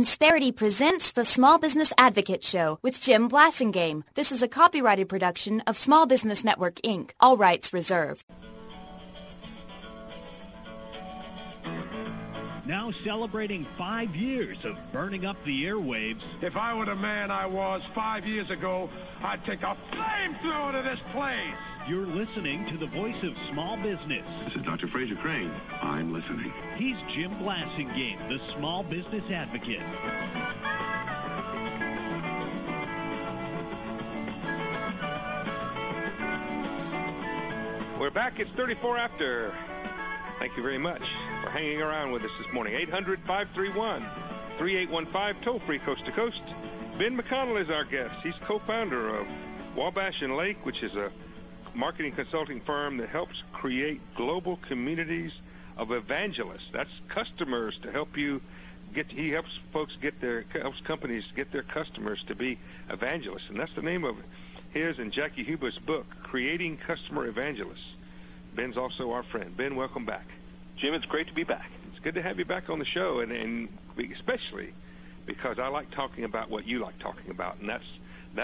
Insperity presents the Small Business Advocate Show with Jim Blasingame. This is a copyrighted production of Small Business Network, Inc. All rights reserved. Now celebrating 5 years of burning up the airwaves. If I were the man I was 5 years ago, I'd take a flamethrower to this place. You're listening to the voice of small business. This is Dr. Fraser Crane. I'm listening. He's Jim Blasingame, the Small Business Advocate. We're back. It's 34 after. Thank you very much for hanging around with us this morning. 800-531-3815, toll-free coast to coast. Ben McConnell is our guest. He's co-founder of Wabash and Lake, which is a marketing consulting firm that helps create global communities of evangelists. That's customers to help you get. He helps companies get their customers to be evangelists, and that's the name of his and Jackie Huber's book, Creating Customer Evangelists. Ben's also our friend. Ben, welcome back. Jim, it's great to be back. It's good to have you back on the show, and especially because I like talking about what you like talking about, and that's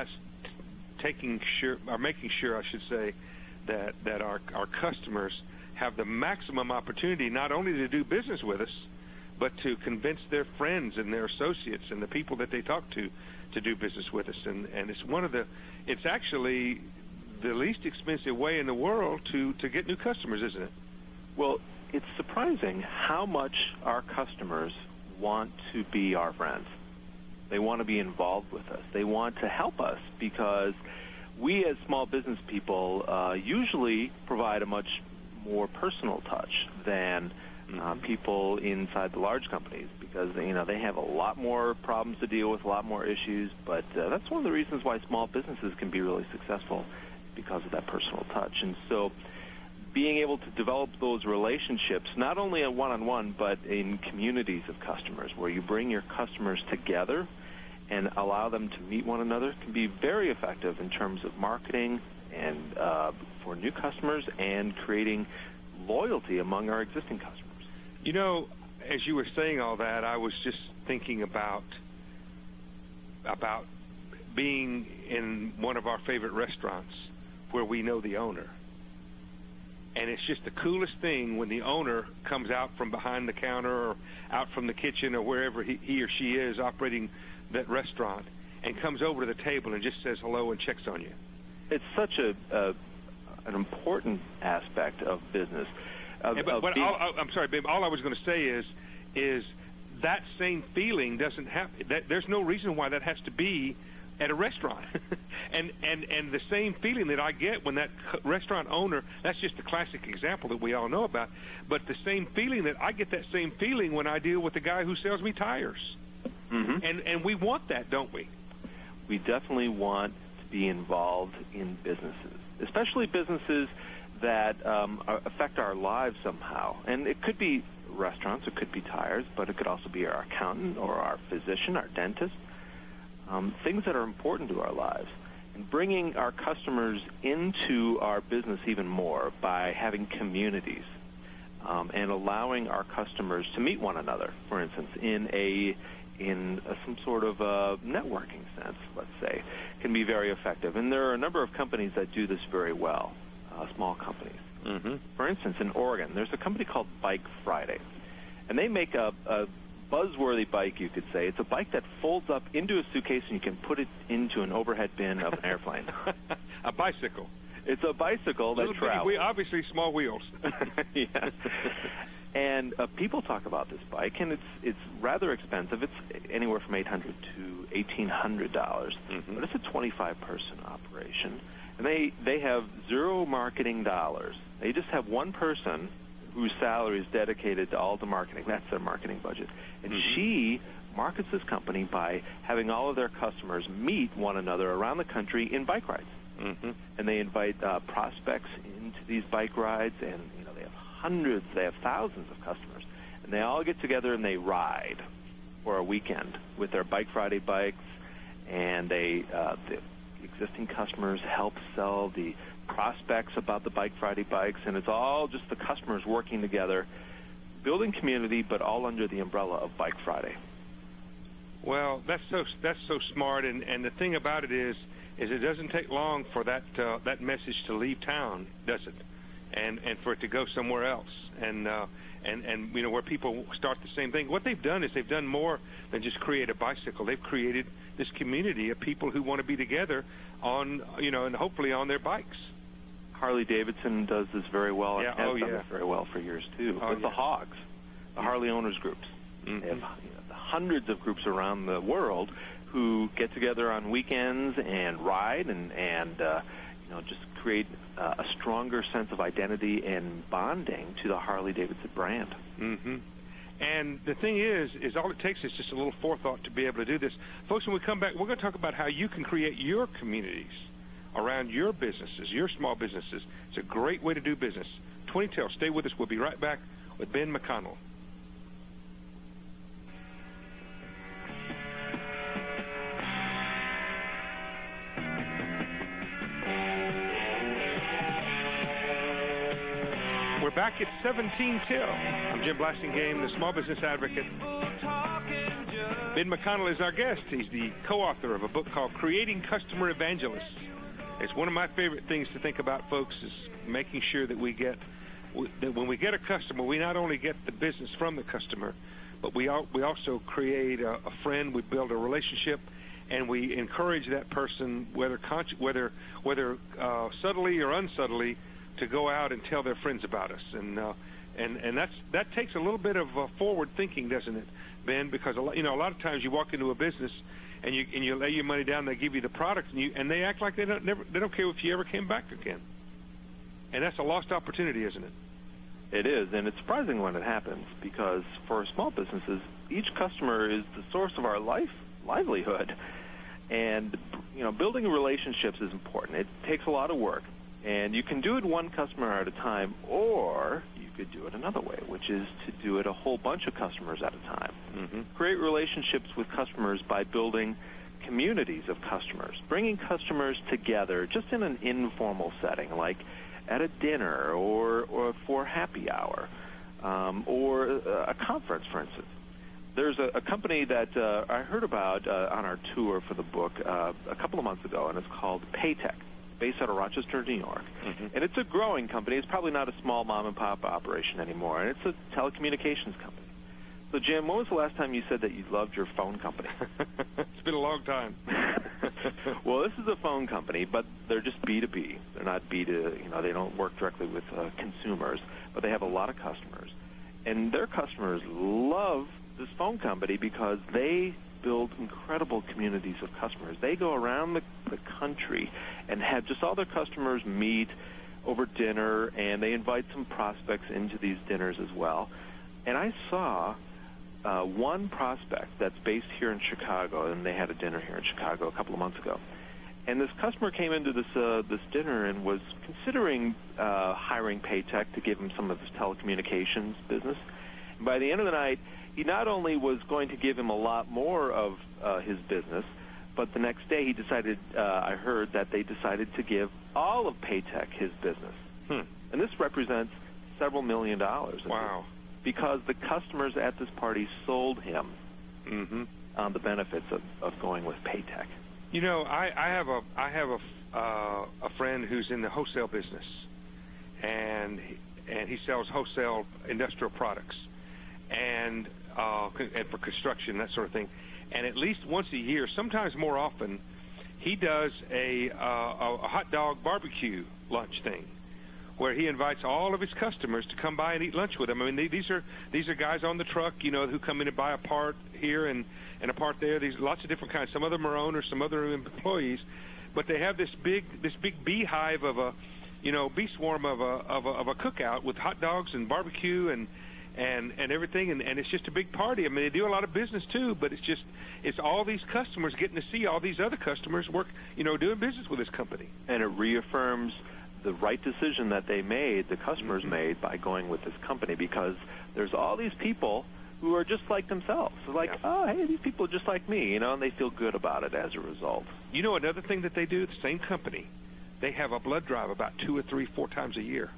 making sure, I should say, that our customers have the maximum opportunity not only to do business with us, but to convince their friends and their associates and the people that they talk to do business with us. And it's actually the least expensive way in the world to get new customers, isn't it? Well, it's surprising how much our customers want to be our friends. They want to be involved with us. They want to help us because we as small business people usually provide a much more personal touch than people inside the large companies because, they have a lot more problems to deal with, a lot more issues. But that's one of the reasons why small businesses can be really successful, because of that personal touch. And so being able to develop those relationships, not only a one-on-one, but in communities of customers, where you bring your customers together and allow them to meet one another, can be very effective in terms of marketing and for new customers and creating loyalty among our existing customers. As you were saying all that, I was just thinking about being in one of our favorite restaurants where we know the owner. And it's just the coolest thing when the owner comes out from behind the counter or out from the kitchen or wherever he or she is operating that restaurant and comes over to the table and just says hello and checks on you. It's such an important aspect of business. I'm sorry, babe. All I was going to say is that same feeling doesn't have. There's no reason why that has to be at a restaurant. and the same feeling that I get when that restaurant owner, that's just a classic example that we all know about, but the same feeling that I get, that same feeling when I deal with the guy who sells me tires. Mm-hmm. And we want that, don't we? We definitely want to be involved in businesses, especially businesses that affect our lives somehow. And it could be restaurants, it could be tires, but it could also be our accountant or our physician, our dentist. Things that are important to our lives, and bringing our customers into our business even more by having communities and allowing our customers to meet one another, for instance, in some sort of networking sense, let's say, can be very effective. And there are a number of companies that do this very well, small companies. Mm-hmm. For instance, in Oregon, there's a company called Bike Friday, and they make a buzzworthy bike, you could say. It's a bike that folds up into a suitcase and you can put it into an overhead bin of an airplane. A bicycle. It's a bicycle that travels. Obviously small wheels. Yes. And people talk about this bike, and it's rather expensive. It's anywhere from $800 to $1,800, mm-hmm. But it's a 25-person operation. And they have zero marketing dollars. They just have one person whose salary is dedicated to all the marketing. That's their marketing budget. And mm-hmm. she markets this company by having all of their customers meet one another around the country in bike rides. Mm-hmm. And they invite prospects into these bike rides, and they have thousands of customers. And they all get together and they ride for a weekend with their Bike Friday bikes, and the existing customers help sell the prospects about the Bike Friday bikes, and it's all just the customers working together, building community, but all under the umbrella of Bike Friday. Well, that's so smart, and the thing about it is it doesn't take long for that message to leave town, does it? And for it to go somewhere else, and where people start the same thing. What they've done is they've done more than just create a bicycle. They've created this community of people who want to be together on, and hopefully on their bikes. Harley Davidson does this very well, and Yeah. has done this very well for years too. With the Hogs, the Harley owners groups. Mm-hmm. They have hundreds of groups around the world who get together on weekends and ride and just create a stronger sense of identity and bonding to the Harley-Davidson brand. Mm-hmm. And the thing is all it takes is just a little forethought to be able to do this. Folks, when we come back, we're going to talk about how you can create your communities around your businesses, your small businesses. It's a great way to do business. 20 Till, stay with us. We'll be right back with Ben McConnell. We're back at 17 Till. I'm Jim Blasingame, the Small Business Advocate. Ben McConnell is our guest. He's the co-author of a book called Creating Customer Evangelists. It's one of my favorite things to think about, folks, is making sure that that when we get a customer, we not only get the business from the customer, but we also create a friend, we build a relationship, and we encourage that person, whether subtly or unsubtly, to go out and tell their friends about us, and that takes a little bit of forward thinking, doesn't it, Ben? Because a lot of times you walk into a business and you lay your money down, they give you the product, and they act like they don't care if you ever came back again, and that's a lost opportunity, isn't it? It is, and it's surprising when it happens, because for small businesses, each customer is the source of our livelihood, and building relationships is important. It takes a lot of work. And you can do it one customer at a time, or you could do it another way, which is to do it a whole bunch of customers at a time. Mm-hmm. Create relationships with customers by building communities of customers, bringing customers together just in an informal setting, like at a dinner or for happy hour or a conference, for instance. There's a company that I heard about on our tour for the book a couple of months ago, and it's called Paytech, based out of Rochester, New York. Mm-hmm. And it's a growing company. It's probably not a small mom-and-pop operation anymore, and it's a telecommunications company. So, Jim, when was the last time you said that you loved your phone company? It's been a long time. Well, this is a phone company, but they're just B2B. They're not B2, they don't work directly with consumers, but they have a lot of customers. And their customers love this phone company because they build incredible communities of customers. They go around the country and have just all their customers meet over dinner, and they invite some prospects into these dinners as well. And I saw one prospect that's based here in Chicago, and they had a dinner here in Chicago a couple of months ago. And this customer came into this dinner and was considering hiring Paytech to give him some of his telecommunications business. And by the end of the night, he not only was going to give him a lot more of his business, but the next day he decided, I heard, that they decided to give all of Paytech his business. And this represents several $1 million. Wow. Because the customers at this party sold him on the benefits of going with Paytech. I have a friend who's in the wholesale business, and he sells wholesale industrial products, and for construction, that sort of thing. And at least once a year, sometimes more often, he does a hot dog barbecue lunch thing, where he invites all of his customers to come by and eat lunch with him. I mean, these are guys on the truck, who come in and buy a part here and a part there. These lots of different kinds. Some of them are owners, some other employees, but they have this big beehive of a bee swarm of a cookout with hot dogs and barbecue and everything, and it's just a big party. I mean, they do a lot of business too, but it's all these customers getting to see all these other customers work, doing business with this company. And it reaffirms the right decision that they made, the customers made, by going with this company, because there's all these people who are just like themselves. It's like, oh, hey, these people are just like me, and they feel good about it as a result. Another thing that they do, the same company, they have a blood drive about 2 or 3, 4 times a year.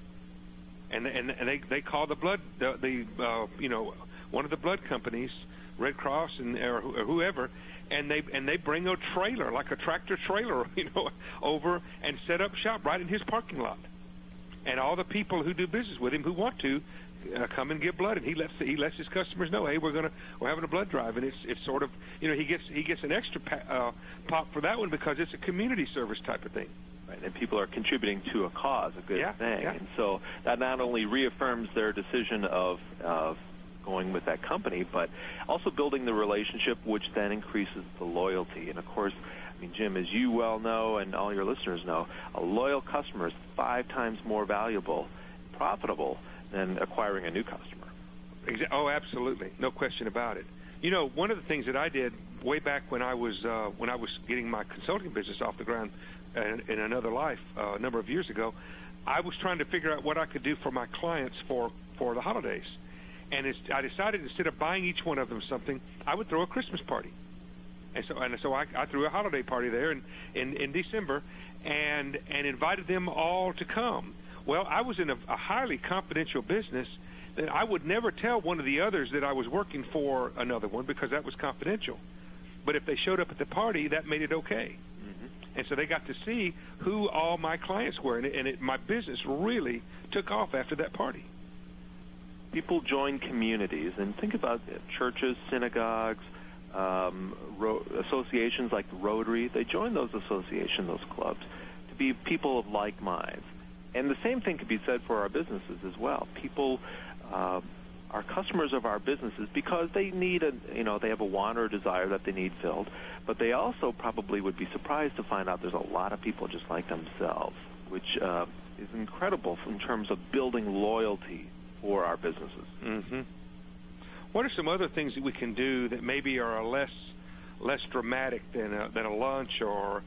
And they call the blood, one of the blood companies Red Cross or whoever, and they bring a trailer, like a tractor trailer, over and set up shop right in his parking lot. And all the people who do business with him who want to come and give blood, and he lets his customers know, hey, we're having a blood drive, and it's sort of, he gets an extra pop for that one because it's a community service type of thing. Right, and people are contributing to a cause, a good thing, yeah. And so that not only reaffirms their decision of going with that company, but also building the relationship, which then increases the loyalty. And of course, I mean, Jim, as you well know, and all your listeners know, a loyal customer is 5 times more valuable, profitable than acquiring a new customer. Oh, absolutely, no question about it. One of the things that I did way back when I was getting my consulting business off the ground in another life a number of years ago, I was trying to figure out what I could do for my clients for the holidays. And I decided instead of buying each one of them something, I would throw a Christmas party. And so I threw a holiday party there in December and invited them all to come. Well, I was in a highly confidential business that I would never tell one of the others that I was working for another one because that was confidential. But if they showed up at the party, that made it okay. And so they got to see who all my clients were, and my business really took off after that party. People join communities, and think about churches, synagogues, associations like the Rotary. They join those associations, those clubs, to be people of like minds. And the same thing could be said for our businesses as well. People are customers of our businesses because they need they have a want or a desire that they need filled, but they also probably would be surprised to find out there's a lot of people just like themselves, which is incredible in terms of building loyalty for our businesses. Mm-hmm. What are some other things that we can do that maybe are less dramatic than a lunch or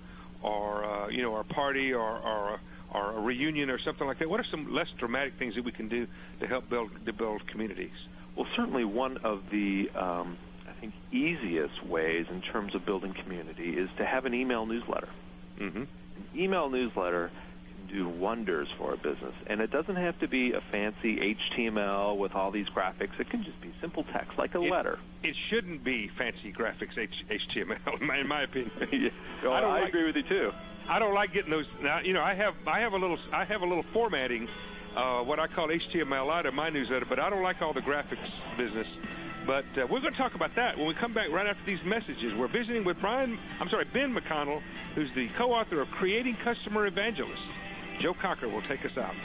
a party or a reunion or something like that? What are some less dramatic things that we can do to help build communities? Well, certainly one of the I think easiest ways in terms of building community is to have an email newsletter. Mm-hmm. An email newsletter can do wonders for a business, and it doesn't have to be a fancy HTML with all these graphics. It can just be simple text, like a letter. It shouldn't be fancy graphics, HTML, in my opinion. Yeah. Well, I agree with you too. I don't like getting those. Now, I have a little formatting, what I call HTML out of my newsletter, but I don't like all the graphics business. But we're going to talk about that when we come back right after these messages. We're visiting with Ben McConnell, who's the co-author of Creating Customer Evangelists. Joe Cocker will take us out.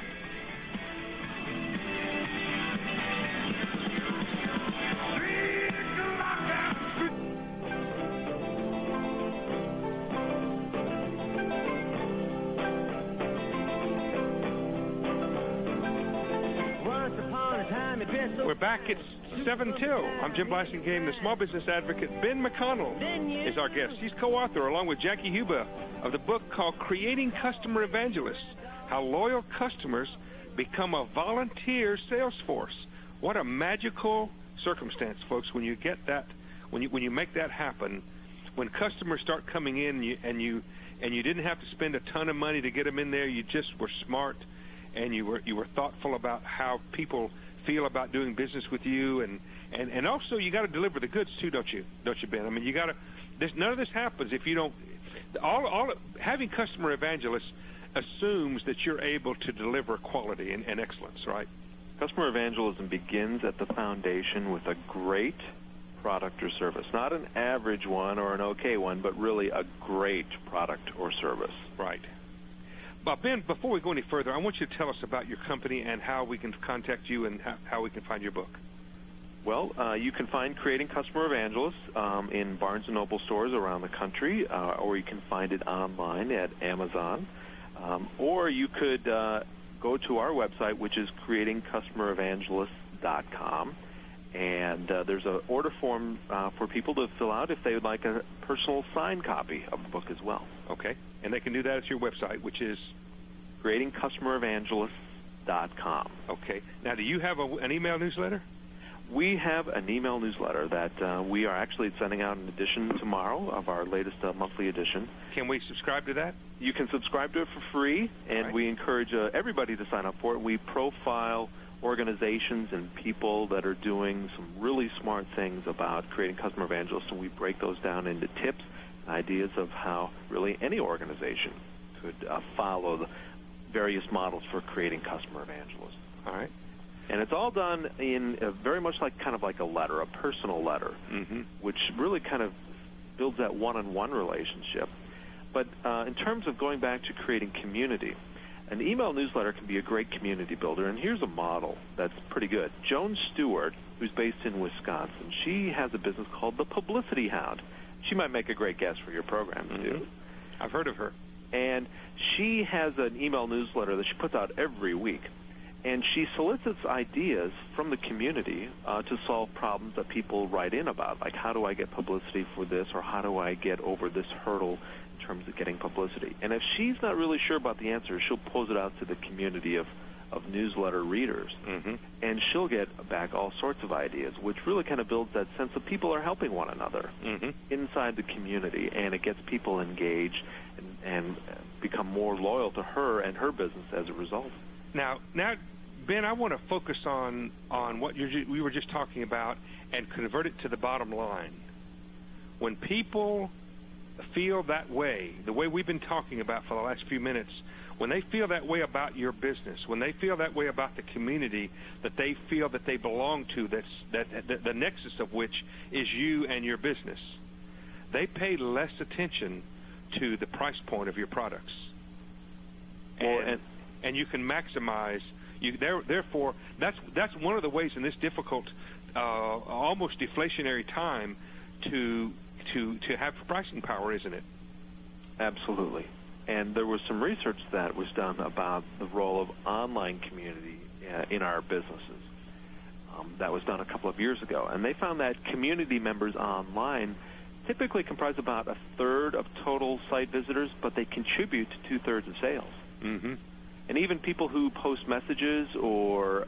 We're back. It's 7 till. I'm Jim Blasingame. The small business advocate Ben McConnell is our guest. He's co-author, along with Jackie Huba, of the book called Creating Customer Evangelists, How Loyal Customers Become a Volunteer Sales Force. What a magical circumstance, folks, when you get that, when you make that happen, when customers start coming in and you didn't have to spend a ton of money to get them in there. You just were smart, and you were thoughtful about how people feel about doing business with you, and also you got to deliver the goods too, don't you, Ben? I mean, you got to. None of this happens if you don't. Having customer evangelists assumes that you're able to deliver quality and excellence, right? Customer evangelism begins at the foundation with a great product or service, not an average one or an okay one, but really a great product or service. Right. But Ben, before we go any further, I want you to tell us about your company and how we can contact you and how we can find your book. Well, you can find Creating Customer Evangelists in Barnes & Noble stores around the country, or you can find it online at Amazon. Or you could go to our website, which is creatingcustomerevangelists.com, and there's an order form for people to fill out if they would like a personal signed copy of the book as well. Okay, and they can do that at your website, which is creatingcustomerevangelists.com. Okay. Now, do you have an email newsletter? We have an email newsletter that we are actually sending out an edition tomorrow of our latest monthly edition. Can we subscribe to that? You can subscribe to it for free, and we encourage everybody to sign up for it. We profile organizations and people that are doing some really smart things about creating customer evangelists, and we break those down into tips and ideas of how really any organization could follow the various models for creating customer evangelists. All right. And it's all done in very much like kind of like a letter, a personal letter, which really kind of builds that one-on-one relationship. But in terms of going back to creating community, an email newsletter can be a great community builder, and here's a model that's pretty good. Joan Stewart, who's based in Wisconsin, she has a business called The Publicity Hound. She might make a great guest for your program, too. I've heard of her. And she has an email newsletter that she puts out every week. And she solicits ideas from the community to solve problems that people write in about, like how do I get publicity for this, or how do I get over this hurdle in terms of getting publicity. And if she's not really sure about the answer, she'll pose it out to the community of newsletter readers. And she'll get back all sorts of ideas, which really kind of builds that sense of people are helping one another inside the community, and it gets people engaged and become more loyal to her and her business as a result. Now, Ben, I want to focus on what we were just talking about and convert it to the bottom line. When people feel that way, the way we've been talking about for the last few minutes, when they feel that way about your business, when they feel that way about the community that they feel that they belong to, that the nexus of which is you and your business, they pay less attention to the price point of your products. And you can maximize. Therefore, that's one of the ways in this difficult, almost deflationary time to have pricing power, isn't it? Absolutely. And there was some research that was done about the role of online community in our businesses. That was done a couple of years ago, and they found that community members online typically comprise about a third of total site visitors, but they contribute to two-thirds of sales. And even people who post messages or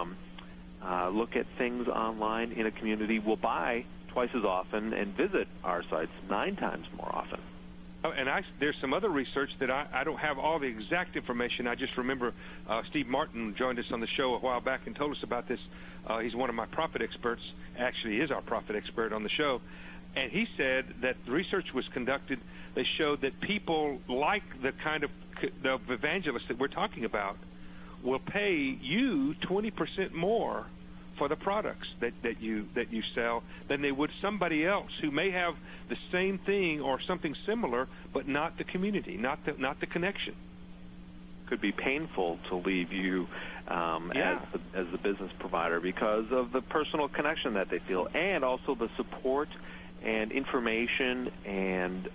look at things online in a community will buy twice as often and visit our sites 9 times more often. Oh, and there's some other research that I don't have all the exact information. I just remember Steve Martin joined us on the show a while back and told us about this. He's one of my profit experts. Actually, is our profit expert on the show. And he said that the research was conducted. They showed that people like the kind of the evangelists that we're talking about will pay you 20% more for the products that you sell than they would somebody else who may have the same thing or something similar, but not the community, not the connection. Could be painful to leave you as the business provider because of the personal connection that they feel, and also the support and information and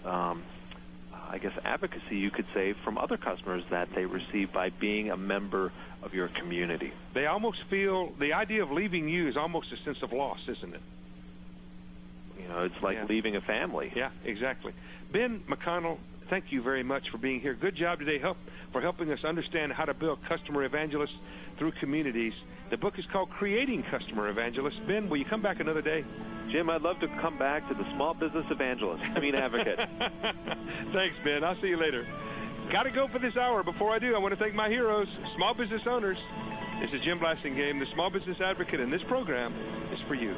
I guess advocacy, you could say, from other customers that they receive by being a member of your community. They almost feel the idea of leaving you is almost a sense of loss, isn't it? You know, it's like leaving a family. Yeah, exactly. Ben McConnell, thank you very much for being here. Good job today for helping us understand how to build customer evangelists through communities. The book is called Creating Customer Evangelists. Ben, will you come back another day? Jim, I'd love to come back to the small business evangelist, advocate. Thanks, Ben. I'll see you later. Got to go for this hour. Before I do, I want to thank my heroes, small business owners. This is Jim Blasingame, the small business advocate, and this program is for you.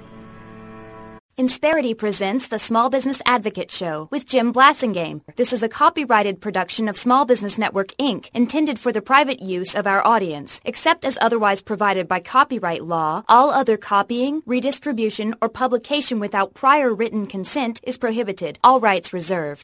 Insperity presents the Small Business Advocate Show with Jim Blasingame. This is a copyrighted production of Small Business Network, Inc., intended for the private use of our audience. Except as otherwise provided by copyright law, all other copying, redistribution, or publication without prior written consent is prohibited. All rights reserved.